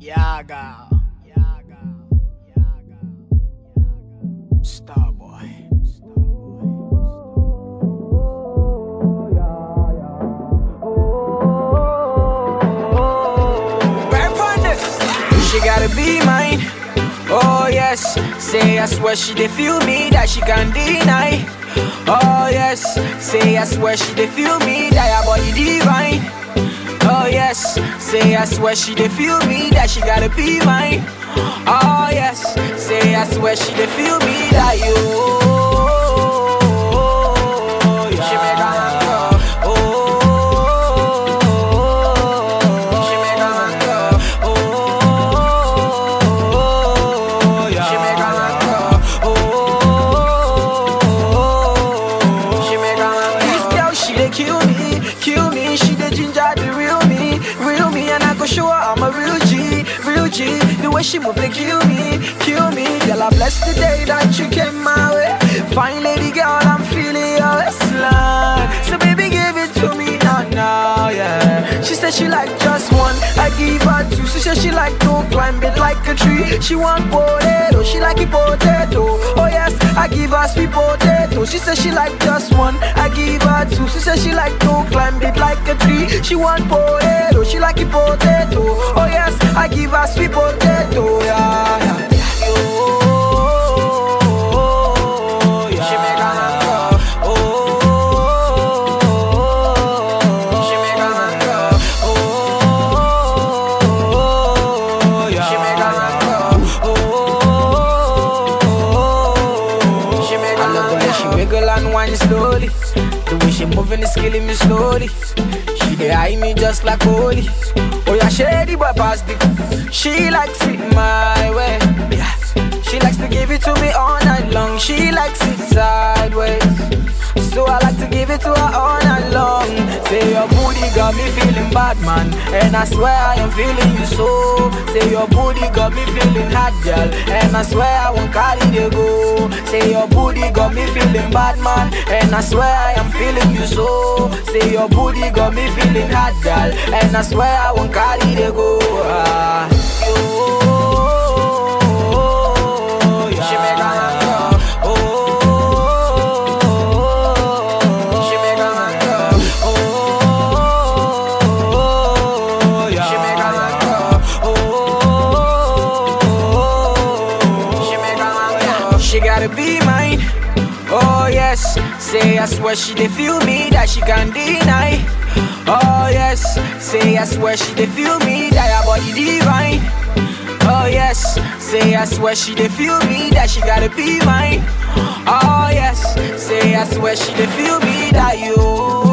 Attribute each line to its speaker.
Speaker 1: Yaga. Starboy. She gotta be mine. Oh yes, say I swear she dey feel me that she can't deny. Oh yes, say I swear she dey feel me that her body divine. Oh yes, say I swear she dey feel me that she gotta be mine. Oh yes, say I swear she dey feel me that you. She make a man go. She make a man go. She make a man go. She make a man go. This girl, she dey kill me. She dey ginger the real me, and I go show her I'm a real G. The way she move, they kill me. Girl, I bless the day that you came my way. Fine lady girl, I'm feeling your waistline. So baby, give it to me now, yeah. She said she like just one, I give her two. She said she like to climb it like a tree. She want potato, she like it potato. Oh yes, I give her sweet potato. She said she like just one, I give her two. She said she like to climb it like a tree. She want potato, she like it potato. Oh yes, I give her sweet potato, yeah, yeah. She make a man go. She make a man go. She make a man go. She make a man go. I love the way she wiggle and whine slowly. The way she moving is killing me slowly. She dey eye me just like holy. Oh yeah, shady boy pass the. She likes it my way. Yeah. She likes to give it to me all night long. She likes it sideways, so I like to give it to her all night long. Say your booty got me feeling bad, man, and I swear I am feeling you so. Say your booty got me feeling hot, girl, and I swear I won't carry the go. Say your booty got me feeling bad, man, and I swear I am feeling you so. Say your booty got me feeling hot, girl, and I swear I won't carry the go. She make a man go. She make a man go. She make a man go. She make a man go. She gotta be mine. Oh yes, say I swear she dey feel me that she can't deny. Oh yes, say I swear she dey feel me that her body divine. Oh yes, say I swear she dey feel me that she gotta be mine. Oh yes, say I swear she dey feel me that you.